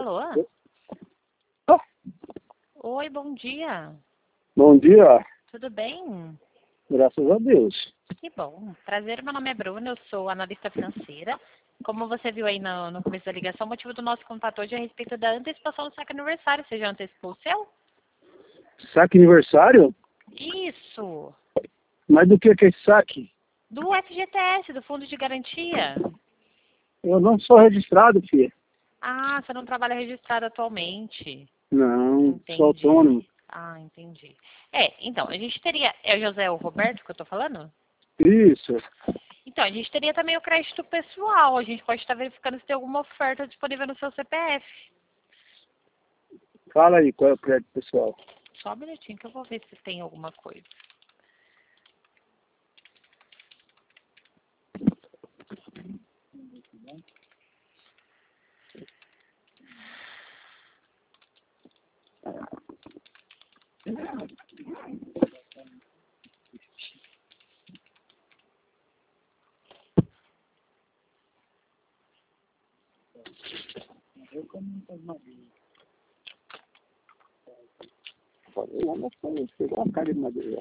Alô? Oh, Oi, bom dia. bom dia, Tudo bem? graças a Deus. Que bom. Prazer, meu nome é Bruna, eu sou analista financeira. Como você viu aí no começo da ligação, o motivo do nosso contato hoje é a respeito da antecipação do saque aniversário. Você já antecipou o seu? Saque aniversário? Isso! Mas do que é esse saque? Do FGTS, do Fundo de Garantia. Eu não sou registrado, filha. Ah, você não trabalha registrado atualmente. Não, Entendi. sou autônomo. Ah, entendi. Então, a gente teria... É o José o Roberto que eu tô falando? Isso. Então, a gente teria também o crédito pessoal. A gente pode estar verificando se tem alguma oferta disponível no seu CPF. Fala aí, qual é o crédito pessoal? Só um minutinho que eu vou ver se tem alguma coisa. Pegou uma carga de madeira.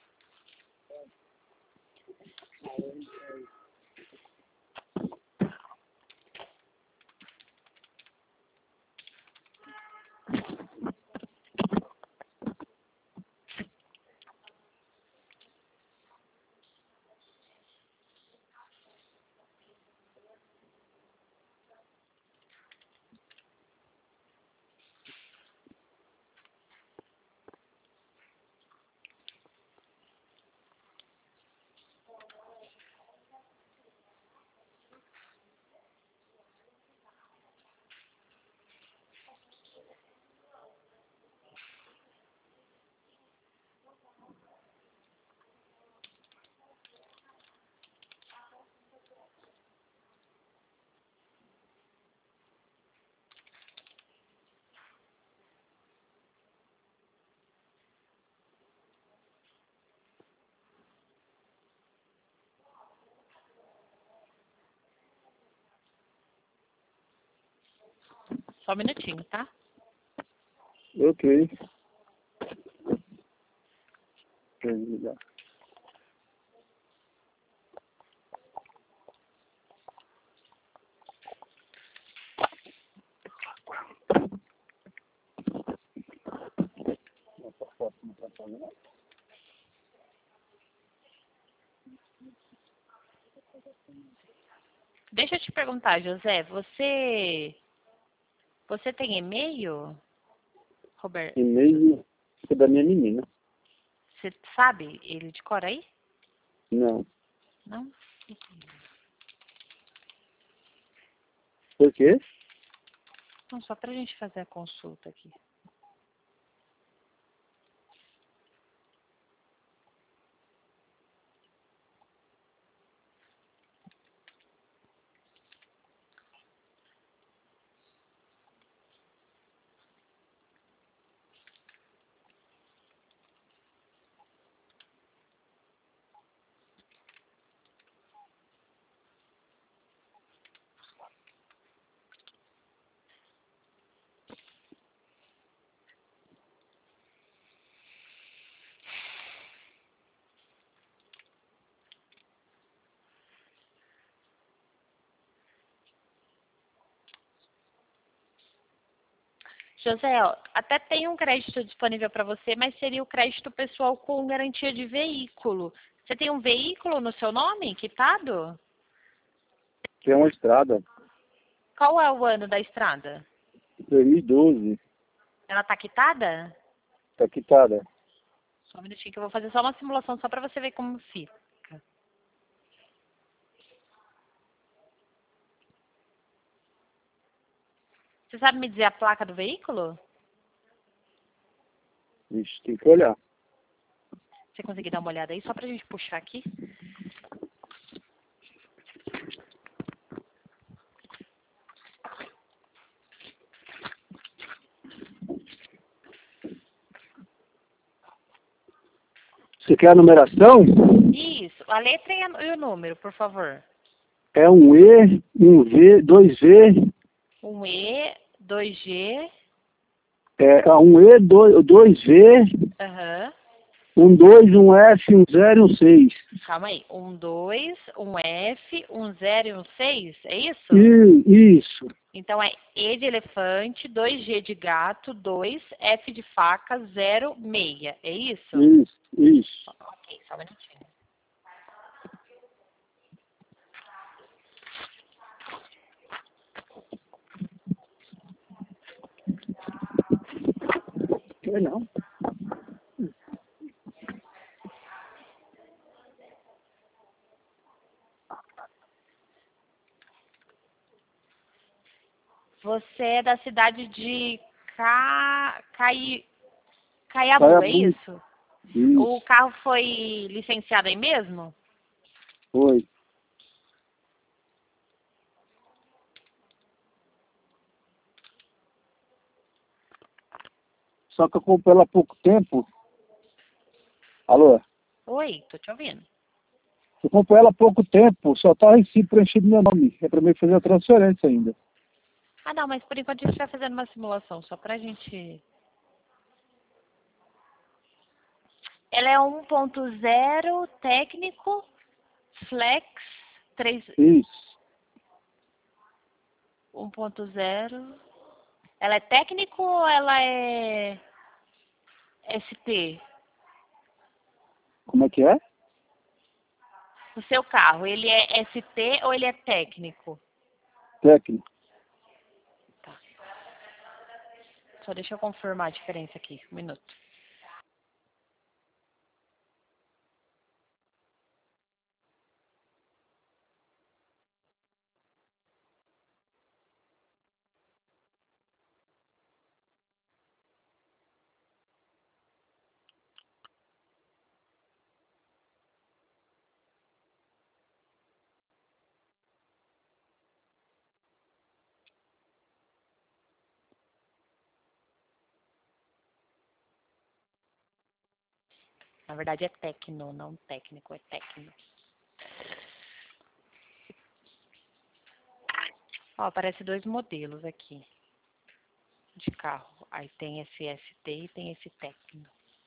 Só um minutinho, tá? Ok. Quer ligar? Deixa eu te perguntar, José, você tem e-mail, Roberto? E-mail é da minha menina. Você sabe ele de cor aí? Não. Não? Por quê? Não, só pra gente fazer a consulta aqui. José, ó, até tem um crédito disponível para você, mas seria o crédito pessoal com garantia de veículo. Você tem um veículo no seu nome, quitado? Que é uma estrada. Qual é o ano da estrada? 2012. Ela tá quitada? Tá quitada. Só um minutinho que eu vou fazer só uma simulação só para você ver como fica. Você sabe me dizer a placa do veículo? Vixe, tem que olhar. Você conseguir dar uma olhada aí, só pra gente puxar aqui? Você quer a numeração? Isso, a letra e o número, por favor. É um E, um V, dois V, Um E, 2G. Um E, 2V, Aham. um 2, um F, um 0 e um 6. Calma aí. 1, 2, um F, um 0 e um 6? É isso? Isso. Então é E de elefante, 2G de gato, 2, F de faca, 0, 6. É isso? Isso. Ok, só um minutinho. Não. Você é da cidade de Caiabu, é Caiabu. isso? O Isso. carro foi licenciado aí mesmo? Foi. Só que eu comprei ela há pouco tempo. Alô? Oi, tô te ouvindo. Eu comprei ela há pouco tempo, só tá em si preenchido meu nome. É pra mim fazer a transferência ainda. Ah, não, mas por enquanto a gente vai fazendo uma simulação, só pra gente... Ela é 1.0 técnico, flex, 3... Isso. 1.0... Ela é técnico ou ela é ST? Como é que é? O seu carro, ele é ST ou ele é técnico? Técnico. Tá. Só deixa eu confirmar a diferença aqui, um minuto. Na verdade é Tecno, não técnico, é Tecno. Ó, aparece dois modelos aqui de carro. Aí tem esse ST e tem esse Tecno.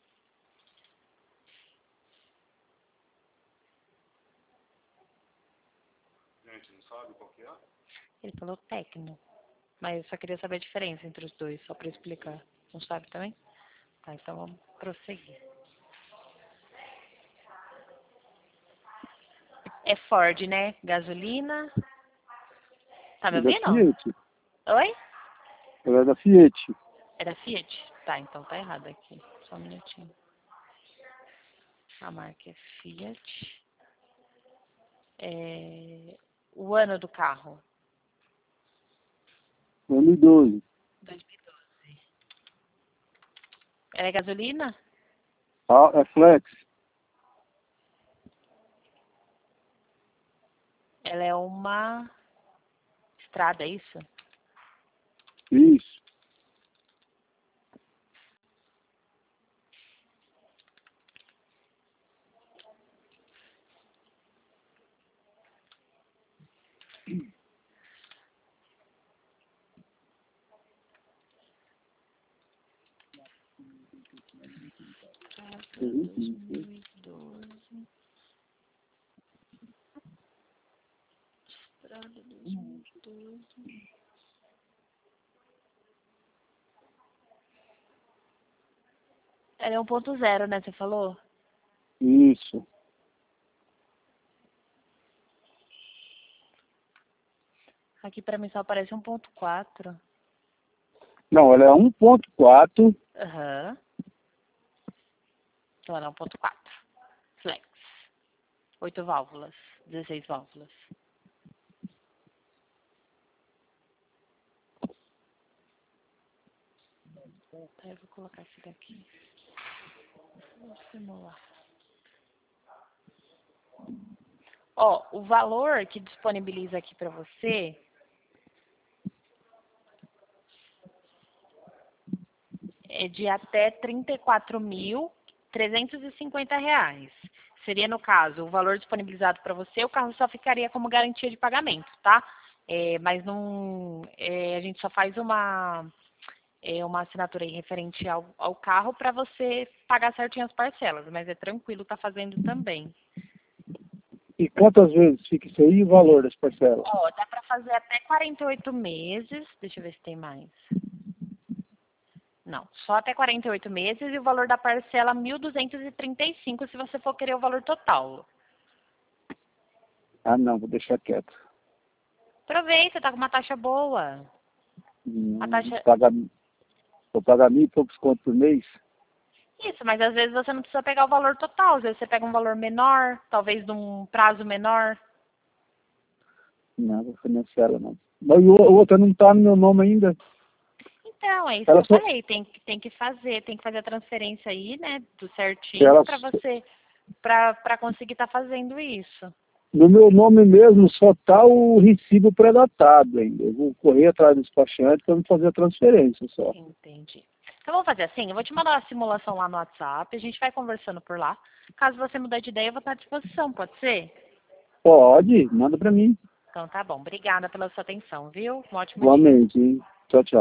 Gente, não sabe qual que é? Ele falou Tecno. Mas eu só queria saber a diferença entre os dois, só para explicar. Não sabe também? Tá, então vamos prosseguir. É Ford, né? Gasolina. Tá me É da ouvindo? Fiat. Oi? Ela é da Fiat. É da Fiat? Tá, então tá errado aqui. Só um minutinho. A marca é Fiat. O ano do carro? 2012. 2012. Ela é gasolina? Ah, é Flex. Ela é uma estrada, é isso? Isso. Estrada 2012. Estrada 2012. Ela é 1.0, né? Você falou? Isso. Aqui pra mim só aparece 1.4. Não, ela é 1.4. Aham. Então ela é 1.4. Flex. 8 válvulas. 16 válvulas. Tá, eu vou colocar esse daqui. Vou simular. Ó, o valor que disponibiliza aqui pra você é de até R$ 34.350. Seria, no caso, o valor disponibilizado para você, o carro só ficaria como garantia de pagamento, tá? Mas não, a gente só faz uma assinatura aí referente ao carro para você pagar certinho as parcelas, mas é tranquilo, tá fazendo também. E quantas vezes fica isso aí e o valor das parcelas? Ó, dá para fazer até 48 meses, deixa eu ver se tem mais. Não, só até 48 meses e o valor da parcela 1.235 se você for querer o valor total. Ah, não, vou deixar quieto. Aproveita, tá com uma taxa boa. A taxa... Vou pagar 1.000 e poucos contos por mês? Isso, mas às vezes você não precisa pegar o valor total, às vezes você pega um valor menor, talvez de um prazo menor. Não, vou financiar ela não. Mas o outro não tá no meu nome ainda. Então, é isso Ela que eu só... falei, tem que fazer a transferência aí, né, do certinho para você, para conseguir estar fazendo isso. No meu nome mesmo só tá o recibo pré-datado ainda. Eu vou correr atrás do despachante para me fazer a transferência só. Entendi. Então vamos fazer assim, eu vou te mandar uma simulação lá no WhatsApp, a gente vai conversando por lá. Caso você mudar de ideia, eu vou estar à disposição, pode ser? Pode, manda para mim. Então tá bom, obrigada pela sua atenção, viu? Um ótimo dia. Igualmente, hein? Tchau, tchau.